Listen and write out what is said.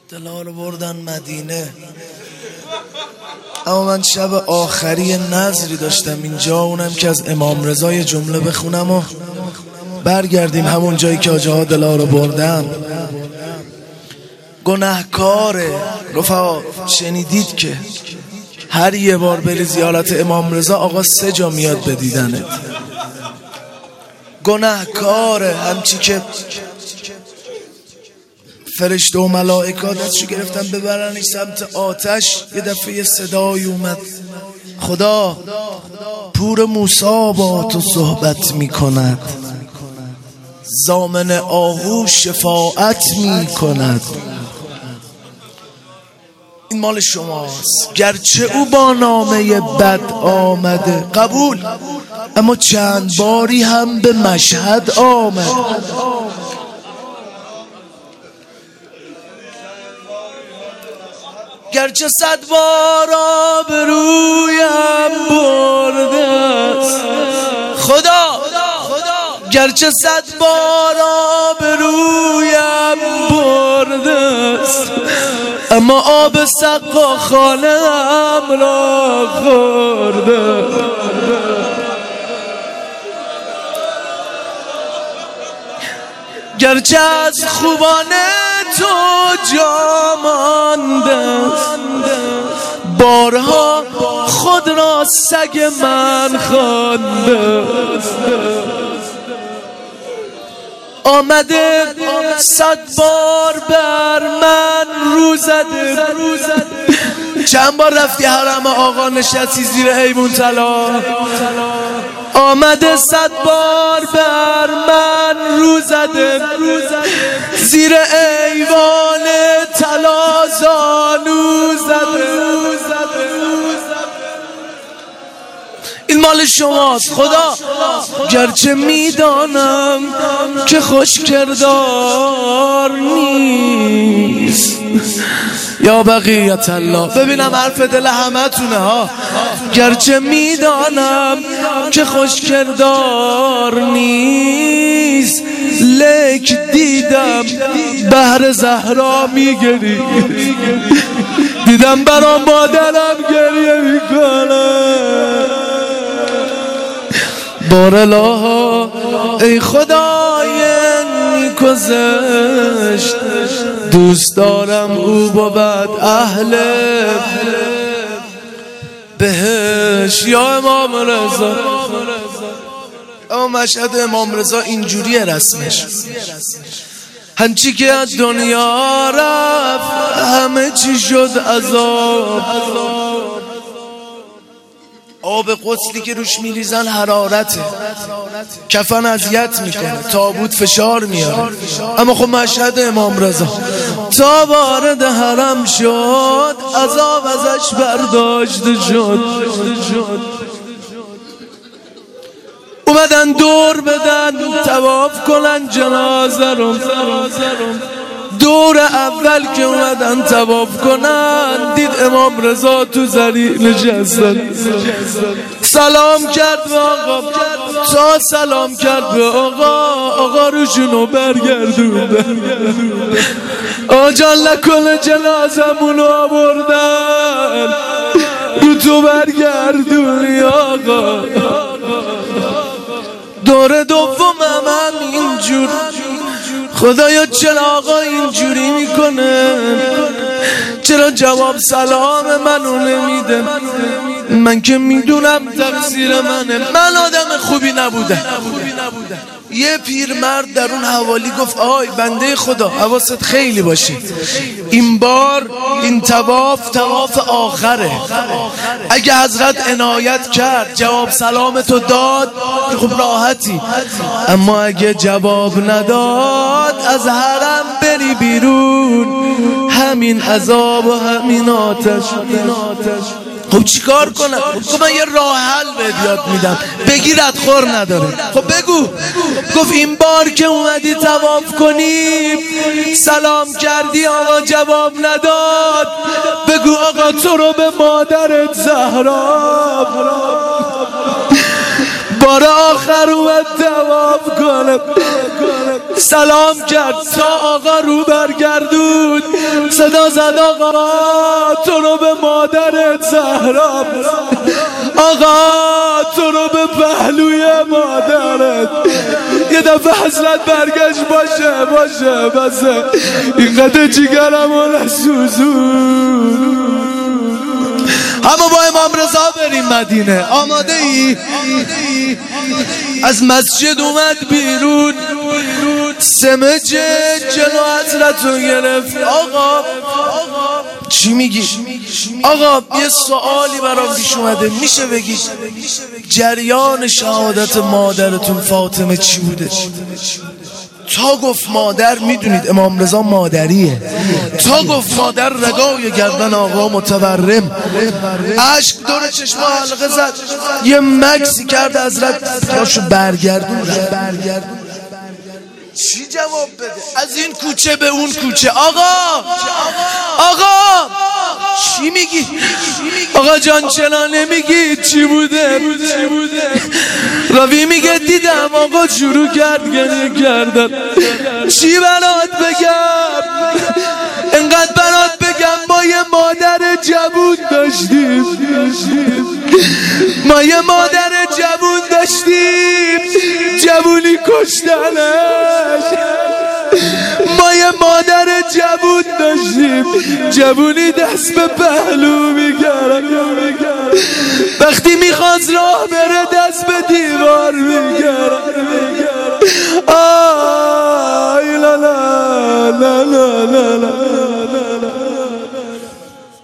دلها رو بردن مدینه. اما من شب آخری نذری داشتم اینجا، اونم که از امام رضا یه جمله بخونم و برگردیم همون جایی که آجاها دلها رو بردن. گناهکاره رفقا، شنیدید که هر یه بار بری زیارت امام رضا آقا 3 جا میاد به دیدنت. گناهکاره، همچی که فرشته و ملائکه دستشو گرفتن ببرنش سمت آتش. یه دفعه یه صدای اومد، خدا پور موسی با تو صحبت میکند، ضامن آهو شفاعت میکند. این مال شماست، گرچه او با نامه بد آمده قبول، اما چند باری هم به مشهد آمد. گرچه 100 بار آبرویم برده است خدا، گرچه 100 بار آبرویم برده است، اما آب سقا خانه‌ام را خورده. گرچه از خوبان تو جا مانده است، بارها خود را سگ من خوانده است. آمده 100 بار بر من رو زده. چند بار رفتی حرم آقا نشستی زیر ایوون طلا؟ آمده 100 بار بر من رو زده، زیر ایوان طلا زانو زده. این مال شماست خدا، گرچه میدانم که خوش کردار نیست. یا بقیت الله، ببینم حرف دل همه تونه ها. گرچه میدانم که خوش کردار نیست، لیک دیدم بهر زهرا میگری، دیدم برام مادرم گریه میکنه. بارالله ای خدای نیکوزشت، دوست دارم او بود اهل بهش. یا امام رضا، اما مشهد امام رضا اینجوریه رسمش، هنچی که از دنیا رفت همه چی شد عذاب. آب قسلی که روش میریزن حرارته، کفن اذیت میکنه، تابوت فشار میاره. اما خب مشهد امام رضا تا وارد حرم شد عذاب ازش برداشته شد. اومدن دور بدن طواف کنن جنازه رو. دور اول که اومدن طواف کنن دید امام رضا تو زری نشستن. سلام کرد به آقا، تا سلام کرد به آقا روشونو برگردوندن. آقا جان لکل جنازمونو آوردن، رو تو برگردونی آقا. دور دومم هم اینجور، خدایا چرا آقا اینجوری میکنه؟ چرا جواب سلام منو نمیده؟ من که میدونم تقصیر منه، من آدم خوبی نبودم. یه پیرمرد در اون حوالی گفت آی بنده خدا حواست خیلی باشه، این بار این طواف آخره، اگه حضرت عنایت کرد جواب سلامتو داد خب راحتی، اما اگه جواب نداد از حرم بری بیرون همین عذاب و همین آتش. خب چیکار کنم؟ خب من یه راه حل بهت یاد میدم، بگیرت خور نداره. خب بگو. گفت این بار که اومدی طواف کنی سلام کردی آقا جواب نداد، بگو آقا تو رو به مادرت زهرا. بار آخر اومد طواف کنه، سلام کرد تا آقا رو برگردود، صدای صدا زد آقا تو رو به مادرت زهرا، آقا تو رو به پهلوی مادرت. یه دفعه حضرت برگشت باشه بسه اینقدر جیگرم رو نسوزون. اما با امام رضا بریم مدینه. آماده ای؟ از مسجد اومد بیرون، سمج جلو حضرت رو گرفت. آقا چی میگی؟ آقا یه سوالی برام پیش اومده، میشه بگی جریان شهادت مادرتون فاطمه چی بوده؟ تا گفت مادر، میدونید امام رضا مادریه، تا گفت مادر رگای گردن آقا متورم، عشق دور چشم حلقه زد، یه مکسی کرد حضرت پاشو برگردون. چی جواب بده؟ از این کوچه به اون کوچه. آقا چی میگی؟ آقا جان چرا نمیگی چی بوده؟ راوی میگه دیدم آقا شروع کرد گریه کردن. چی برات بگم؟ انقدر برات بگم ما یه مادر جوون داشتیم، ما یه مادر جوون داشتیم، جوونی کشتنش. ما یه مادر جوون داشتیم، جوونی دست به پهلو میگرد، وقتی میخواست راه بره دست به دیوار میگرد. آی لا لا لا لا لا